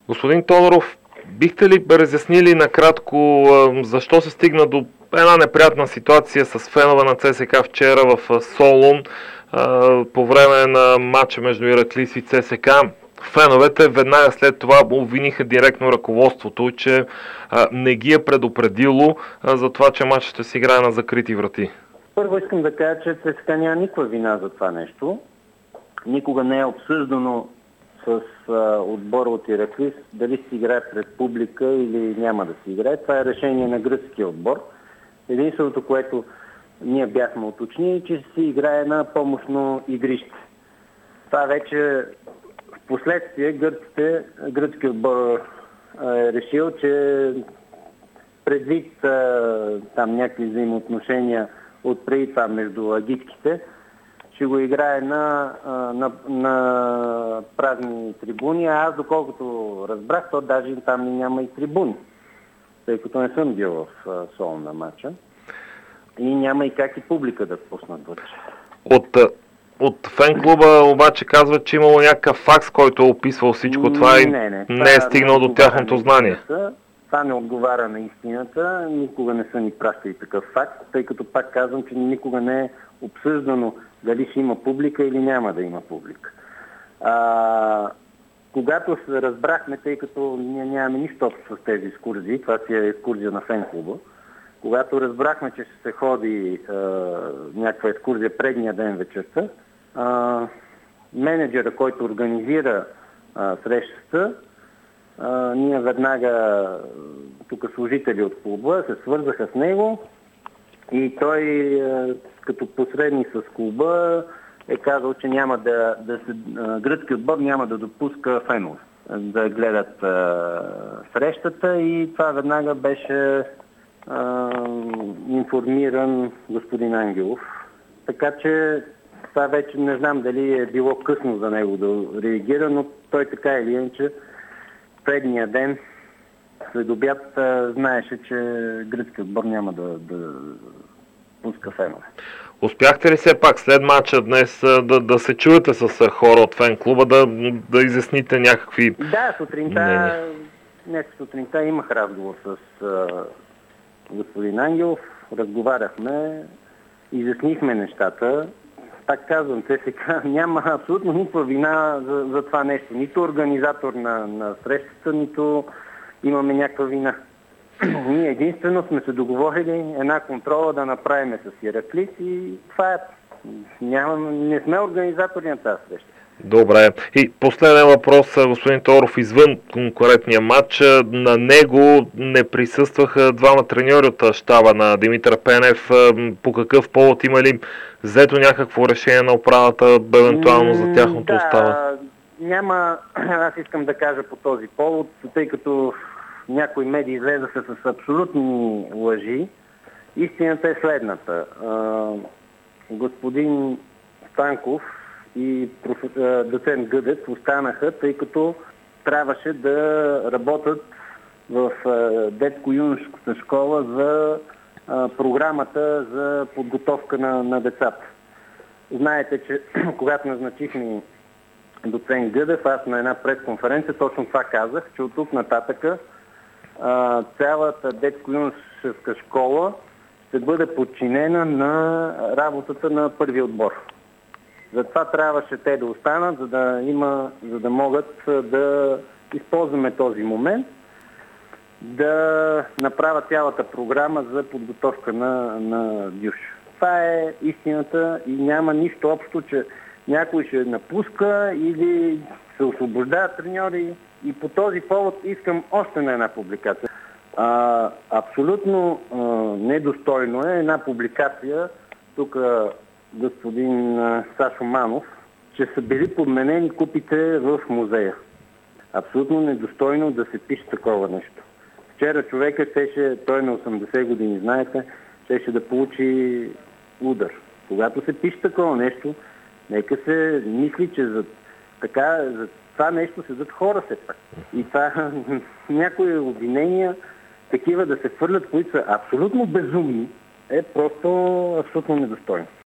Господин Тодоров, бихте ли разяснили накратко защо се стигна до една неприятна ситуация с фенове на ЦСКА вчера в Солун по време на матча между Ираклис и ЦСКА? Феновете веднага след това обвиниха директно ръководството, че не ги е предупредило за това, че матчът ще се играе на закрити врати. Първо искам да кажа, че ЦСКА няма никаква вина за това нещо. Никога не е обсъждано с отбора от Ираклис дали си играе пред публика или няма да си играе. Това е решение на гръцкия отбор. Единственото, което ние бяхме уточнили, че си играе на помощно игрище. Това вече в последствие гръцкият отбор е решил, че предвид там някакви взаимоотношения от преди това между агитките, ще го играе на празни трибуни, а аз доколкото разбрах, то даже там няма и трибуни, тъй като не съм бил в Солун на матча и няма и как и публика да пуснат вътре. От фен-клуба обаче казват, че имало някакъв факс, който е описвал всичко това и не е стигнал до тяхното знание. Това не отговаря на истината. Никога не са ни пращали такъв факт, тъй като пак казвам, че никога не е обсъждано дали ще има публика или няма да има публика. Когато се разбрахме, тъй като ние нямаме нищо общо с тези екскурзии, това си е екскурзия на фен-клуба, когато разбрахме, че ще се ходи някаква екскурзия предния ден вечерта, менеджера, който организира срещата, ние веднага, тук служители от клуба, се свързаха с него и той като посредник с клуба е казал, че няма гръцки отбор няма да допуска фенове да гледат срещата и това веднага беше информиран господин Ангелов. Така че това вече не знам дали е било късно за него да реагира, но той така или иначе предния ден след обяд знаеше, че гръцки отбор няма да пуска фенове. Успяхте ли все пак след матча днес да се чуете с хора от фен-клуба, да изясните някакви Да, сутринта имах разговор с господин Ангелов, разговаряхме, изяснихме нещата. Пак казвам, ЦСКА няма абсолютно никаква вина за това нещо. Нито организатор на срещата, нито имаме някаква вина. Ние единствено сме се договорили една контрола да направим с Ираклис и това е. Не сме организатори на тази среща. Добре. И последен въпрос, господин Тодоров, извън конкурентния матч, на него не присъстваха двама треньори от щаба на Димитър Пенев. По какъв повод има ли взето някакво решение на управата, евентуално за тяхното остава? Няма, аз искам да кажа по този повод, тъй като някои медии излезаха с абсолютни лъжи. Истината е следната. Господин Станков и доцент Гъдев останаха, тъй като трябваше да работят в детско-юношеската школа за програмата за подготовка на децата. Знаете, че когато назначихме доцент Гъдев, аз на една пресконференция точно това казах, че от тук нататъка цялата детско-юношеска школа ще бъде подчинена на работата на първи отбор. Затова трябваше те да останат, за да могат да използваме този момент, да направят цялата програма за подготовка на дюш. Това е истината и няма нищо общо, че някой ще напуска или се освобождават треньори. И по този повод искам още на една публикация. Абсолютно недостойно е една публикация, тук господин Сашо Манов, че са били подменени купите в музея. Абсолютно недостойно да се пише такова нещо. Вчера човека той е на 80 години, знаете, щеше да получи удар. Когато се пише такова нещо, нека се мисли, че за това нещо седат хора все пак. И това някои обвинения, такива да се хвърлят, които са абсолютно безумни, е просто абсолютно недостойно.